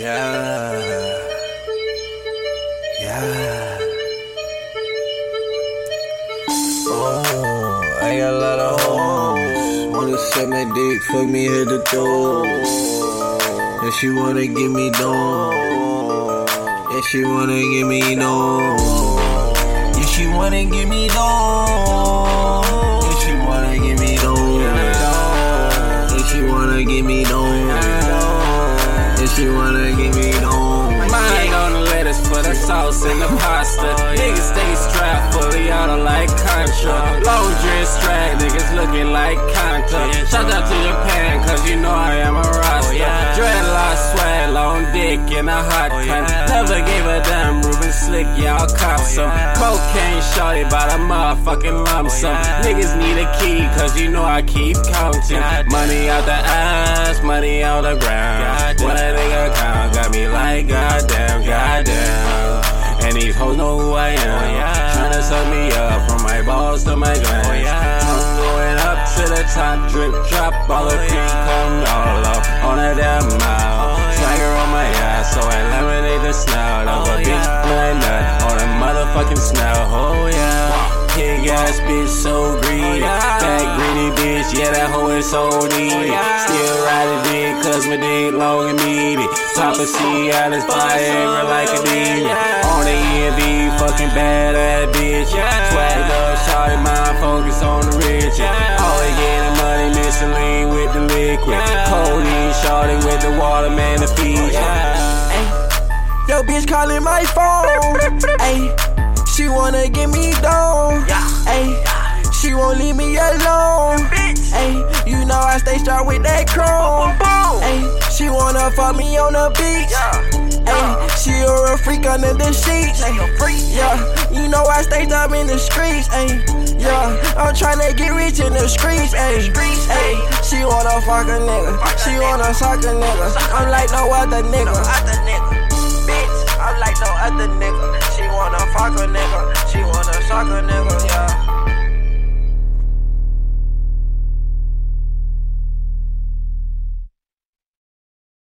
Yeah. Yeah. Oh, I got a lot of hoes. Wanna suck my dick, fuck me head to toe. And she wanna give me dough. Yeah, she wanna give me dough. Yeah, she wanna give me dough. Yeah, she wanna give me dough. Yeah, she wanna give me dough. Yeah, she wanna give me dough. Mind on the lettuce for the sauce and the pasta. Niggas stay strapped fully auto like Contra. Long dress strap, niggas looking like Contra. Shout out to Japan, cause you know I am a roster. Dreadlock swag, long dick in a hot cunt. Never gave a damn, Ruben Slick, y'all cop some. Cocaine shorty by the motherfucking lump sum. Niggas need a key, cause you know I keep counting. Money out the ass, money out the ground. When a nigga count, got me like goddamn, goddamn. And these hoes know who I am. Tryna suck me up from my balls to my glands. I'm going up to the top, drip drop, all the cream come all up on a damn mile. Swagger on my ass, so I laminate the snout of a bitch when I nut on a motherfucking snout. Oh yeah. Pig ass bitch, so greedy. Fat greedy bitch, yeah, that hoe is so needy. Still riding dick, cause my dick long and meaty. Papa C out his Viagra like a demon. On the ENB, fucking bad ass bitch. Swagged up, shawty, mind focus on the rich. Always getting money, missing lean with the liquid. Codeine, shawty with the water, man, the feature. Yo, bitch calling my phone. Ayy. She wanna give me dough, ayy. She won't leave me alone, ayy. You know I stay strapped with that chrome, ayy. She wanna fuck me on the beach, ayy. She a real freak under the sheets, yeah. You know I stay up in the streets, ayy. Yeah, I'm tryna get rich in the streets, ayy. She wanna fuck a nigga, she wanna suck a nigga. I'm like no other nigga, bitch. I'm like no other nigga. She wanna fuck a nigga.